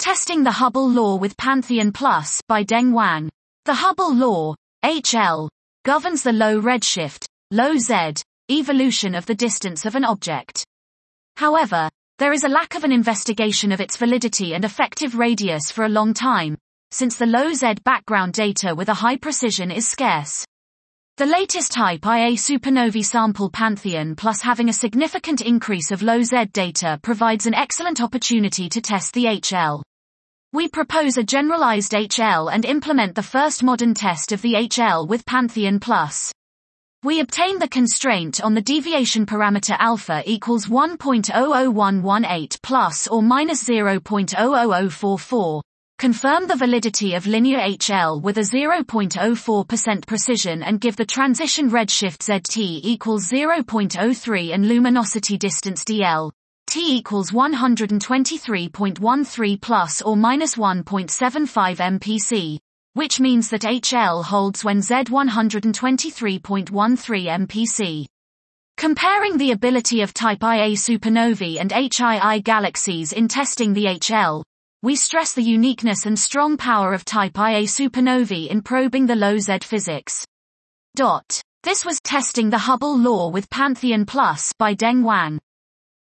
Testing the Hubble Law with Pantheon Plus by Deng Wang. The Hubble Law, HL, governs the low redshift, low Z, evolution of the distance of an object. However, there is a lack of an investigation of its validity and effective radius for a long time, since the low Z background data with a high precision is scarce. The latest Type Ia supernovae sample Pantheon Plus having a significant increase of low Z data provides an excellent opportunity to test the HL. We propose a generalized HL and implement the first modern test of the HL with Pantheon Plus. We obtain the constraint on the deviation parameter alpha equals 1.00118 plus or minus 0.00044. Confirm the validity of linear HL with a 0.04% precision and give the transition redshift ZT equals 0.03 and luminosity distance DL. T equals 123.13 plus or minus 1.75 mpc, which means that HL holds when Z 123.13 mpc. Comparing the ability of Type Ia supernovae and HII galaxies in testing the HL, we stress the uniqueness and strong power of Type Ia supernovae in probing the low Z physics. This was Testing the Hubble Law with Pantheon Plus by Deng Wang.